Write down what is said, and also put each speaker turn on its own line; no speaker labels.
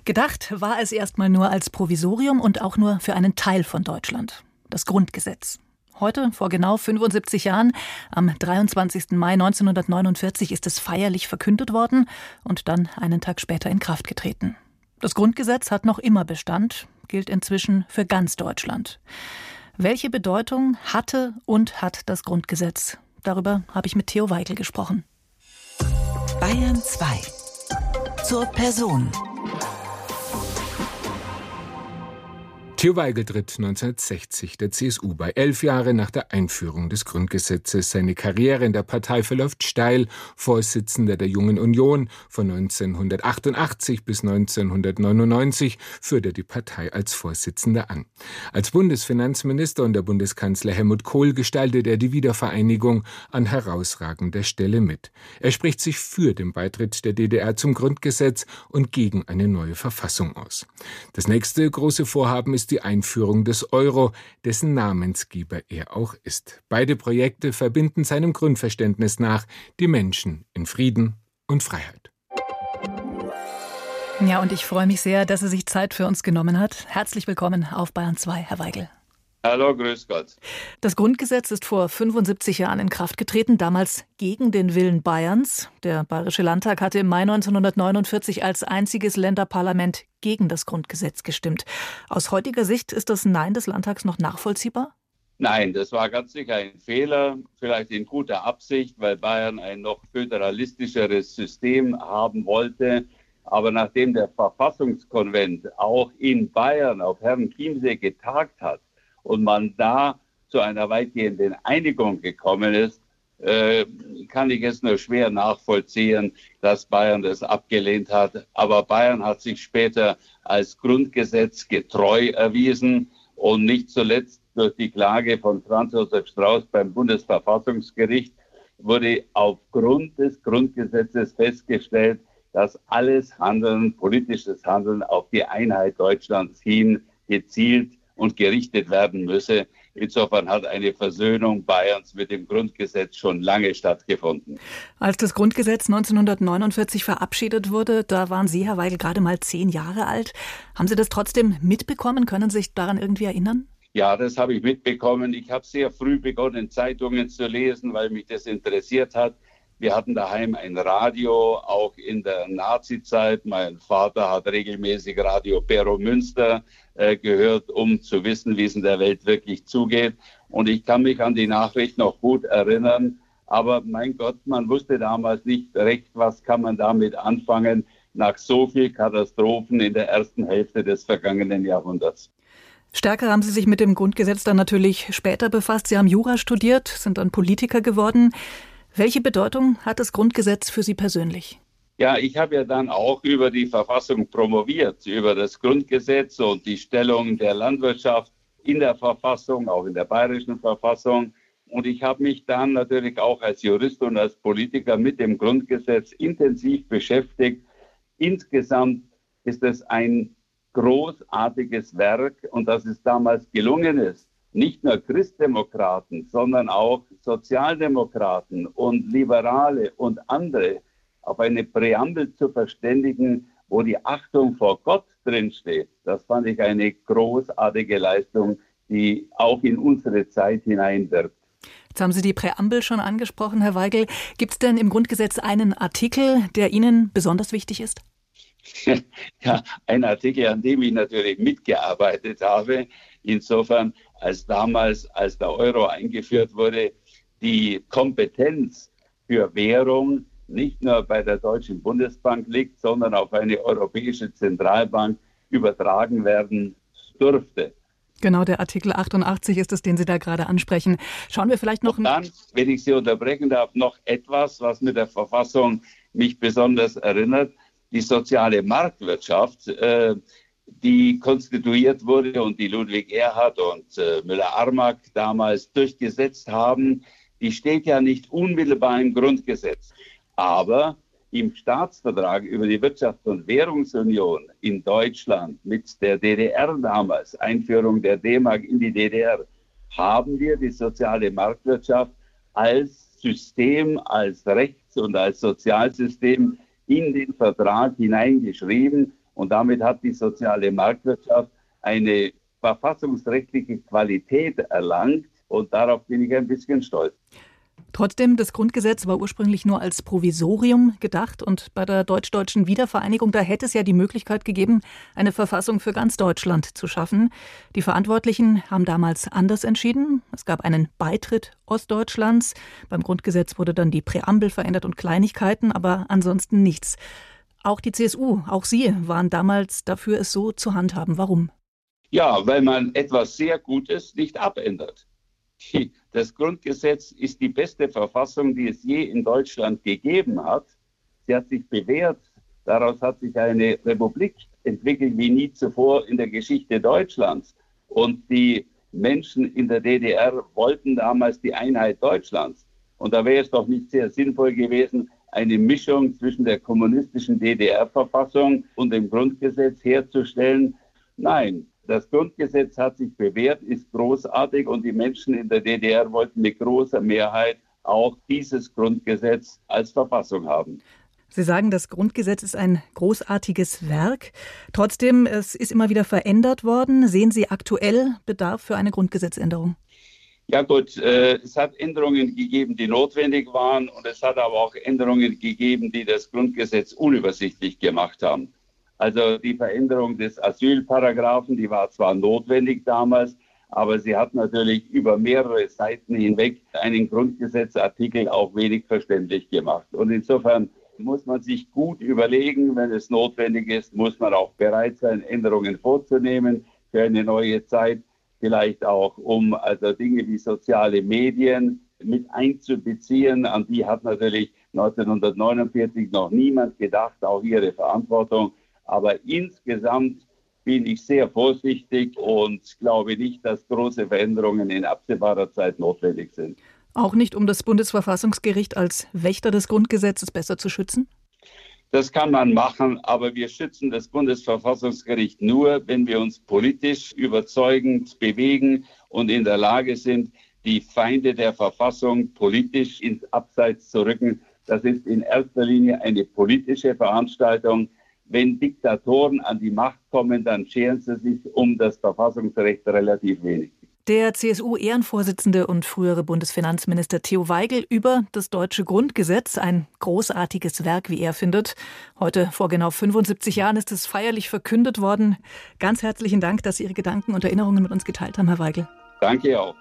Gedacht war es erstmal nur als Provisorium und auch nur für einen Teil von Deutschland. Das Grundgesetz. Heute, vor genau 75 Jahren, am 23. Mai 1949, ist es feierlich verkündet worden und dann einen Tag später in Kraft getreten. Das Grundgesetz hat noch immer Bestand, gilt inzwischen für ganz Deutschland. Welche Bedeutung hatte und hat das Grundgesetz? Darüber habe ich mit Theo Weigel gesprochen.
Bayern 2. Zur Person.
Theo Weigel tritt 1960 der CSU bei. 11 Jahre nach der Einführung des Grundgesetzes. Seine Karriere in der Partei verläuft steil. Vorsitzender der Jungen Union von 1988 bis 1999 führt er die Partei als Vorsitzender an. Als Bundesfinanzminister unter Bundeskanzler Helmut Kohl gestaltet er die Wiedervereinigung an herausragender Stelle mit. Er spricht sich für den Beitritt der DDR zum Grundgesetz und gegen eine neue Verfassung aus. Das nächste große Vorhaben ist die Einführung des Euro, dessen Namensgeber er auch ist. Beide Projekte verbinden seinem Grundverständnis nach die Menschen in Frieden und Freiheit.
Ja, und ich freue mich sehr, dass er sich Zeit für uns genommen hat. Herzlich willkommen auf Bayern 2, Herr Weigel.
Hallo, grüß Gott.
Das Grundgesetz ist vor 75 Jahren in Kraft getreten, damals gegen den Willen Bayerns. Der Bayerische Landtag hatte im Mai 1949 als einziges Länderparlament gegen das Grundgesetz gestimmt. Aus heutiger Sicht ist das Nein des Landtags noch nachvollziehbar?
Nein, das war ganz sicher ein Fehler, vielleicht in guter Absicht, weil Bayern ein noch föderalistischeres System haben wollte. Aber nachdem der Verfassungskonvent auch in Bayern auf Herrenchiemsee getagt hat, und man da zu einer weitgehenden Einigung gekommen ist, kann ich es nur schwer nachvollziehen, dass Bayern das abgelehnt hat. Aber Bayern hat sich später als grundgesetzgetreu erwiesen und nicht zuletzt durch die Klage von Franz Josef Strauß beim Bundesverfassungsgericht wurde aufgrund des Grundgesetzes festgestellt, dass alles Handeln, politisches Handeln auf die Einheit Deutschlands hin gezielt und gerichtet werden müsse. Insofern hat eine Versöhnung Bayerns mit dem Grundgesetz schon lange stattgefunden.
Als das Grundgesetz 1949 verabschiedet wurde, da waren Sie, Herr Weigel, gerade mal 10 Jahre alt. Haben Sie das trotzdem mitbekommen? Können Sie sich daran irgendwie erinnern?
Ja, das habe ich mitbekommen. Ich habe sehr früh begonnen, Zeitungen zu lesen, weil mich das interessiert hat. Wir hatten daheim ein Radio, auch in der Nazi-Zeit. Mein Vater hat regelmäßig Radio Pero Münster gehört, um zu wissen, wie es in der Welt wirklich zugeht. Und ich kann mich an die Nachricht noch gut erinnern. Aber mein Gott, man wusste damals nicht recht, was kann man damit anfangen, nach so viel Katastrophen in der ersten Hälfte des vergangenen Jahrhunderts.
Stärker haben Sie sich mit dem Grundgesetz dann natürlich später befasst. Sie haben Jura studiert, sind dann Politiker geworden. Welche Bedeutung hat das Grundgesetz für Sie persönlich?
Ja, ich habe ja dann auch über die Verfassung promoviert, über das Grundgesetz und die Stellung der Landwirtschaft in der Verfassung, auch in der bayerischen Verfassung. Und ich habe mich dann natürlich auch als Jurist und als Politiker mit dem Grundgesetz intensiv beschäftigt. Insgesamt ist es ein großartiges Werk und dass es damals gelungen ist, nicht nur Christdemokraten, sondern auch Sozialdemokraten und Liberale und andere auf eine Präambel zu verständigen, wo die Achtung vor Gott drinsteht. Das fand ich eine großartige Leistung, die auch in unsere Zeit hineinwirkt.
Jetzt haben Sie die Präambel schon angesprochen, Herr Weigel. Gibt es denn im Grundgesetz einen Artikel, der Ihnen besonders wichtig ist?
Ja, ein Artikel, an dem ich natürlich mitgearbeitet habe. Insofern, als der Euro eingeführt wurde, die Kompetenz für Währung nicht nur bei der Deutschen Bundesbank liegt, sondern auf eine europäische Zentralbank übertragen werden durfte.
Genau, der Artikel 88 ist es, den Sie da gerade ansprechen. Schauen wir vielleicht noch...
Und dann, wenn ich Sie unterbrechen darf, noch etwas, was mit der Verfassung mich besonders erinnert. Die soziale Marktwirtschaft, die konstituiert wurde und die Ludwig Erhard und Müller-Armack damals durchgesetzt haben, die steht ja nicht unmittelbar im Grundgesetz. Aber im Staatsvertrag über die Wirtschafts- und Währungsunion in Deutschland mit der DDR damals, Einführung der D-Mark in die DDR, haben wir die soziale Marktwirtschaft als System, als Rechts- und als Sozialsystem in den Vertrag hineingeschrieben. Und damit hat die soziale Marktwirtschaft eine verfassungsrechtliche Qualität erlangt. Und darauf bin ich ein bisschen stolz.
Trotzdem, das Grundgesetz war ursprünglich nur als Provisorium gedacht und bei der deutsch-deutschen Wiedervereinigung, da hätte es ja die Möglichkeit gegeben, eine Verfassung für ganz Deutschland zu schaffen. Die Verantwortlichen haben damals anders entschieden. Es gab einen Beitritt Ostdeutschlands. Beim Grundgesetz wurde dann die Präambel verändert und Kleinigkeiten, aber ansonsten nichts. Auch die CSU, auch Sie waren damals dafür, es so zu handhaben. Warum?
Ja, weil man etwas sehr Gutes nicht abändert. Das Grundgesetz ist die beste Verfassung, die es je in Deutschland gegeben hat. Sie hat sich bewährt. Daraus hat sich eine Republik entwickelt wie nie zuvor in der Geschichte Deutschlands. Und die Menschen in der DDR wollten damals die Einheit Deutschlands. Und da wäre es doch nicht sehr sinnvoll gewesen, eine Mischung zwischen der kommunistischen DDR-Verfassung und dem Grundgesetz herzustellen. Nein. Das Grundgesetz hat sich bewährt, ist großartig und die Menschen in der DDR wollten mit großer Mehrheit auch dieses Grundgesetz als Verfassung haben.
Sie sagen, das Grundgesetz ist ein großartiges Werk. Trotzdem, es ist immer wieder verändert worden. Sehen Sie aktuell Bedarf für eine Grundgesetzänderung?
Ja gut, es hat Änderungen gegeben, die notwendig waren und es hat aber auch Änderungen gegeben, die das Grundgesetz unübersichtlich gemacht haben. Also die Veränderung des Asylparagraphen, die war zwar notwendig damals, aber sie hat natürlich über mehrere Seiten hinweg einen Grundgesetzartikel auch wenig verständlich gemacht. Und insofern muss man sich gut überlegen, wenn es notwendig ist, muss man auch bereit sein, Änderungen vorzunehmen für eine neue Zeit, vielleicht auch um also Dinge wie soziale Medien mit einzubeziehen. An die hat natürlich 1949 noch niemand gedacht, auch ihre Verantwortung. Aber insgesamt bin ich sehr vorsichtig und glaube nicht, dass große Veränderungen in absehbarer Zeit notwendig sind.
Auch nicht, um das Bundesverfassungsgericht als Wächter des Grundgesetzes besser zu schützen?
Das kann man machen, aber wir schützen das Bundesverfassungsgericht nur, wenn wir uns politisch überzeugend bewegen und in der Lage sind, die Feinde der Verfassung politisch ins Abseits zu rücken. Das ist in erster Linie eine politische Veranstaltung. Wenn Diktatoren an die Macht kommen, dann scheren sie sich um das Verfassungsrecht relativ wenig.
Der CSU-Ehrenvorsitzende und frühere Bundesfinanzminister Theo Waigel über das deutsche Grundgesetz, ein großartiges Werk, wie er findet. Heute vor genau 75 Jahren ist es feierlich verkündet worden. Ganz herzlichen Dank, dass Sie Ihre Gedanken und Erinnerungen mit uns geteilt haben, Herr Waigel.
Danke auch.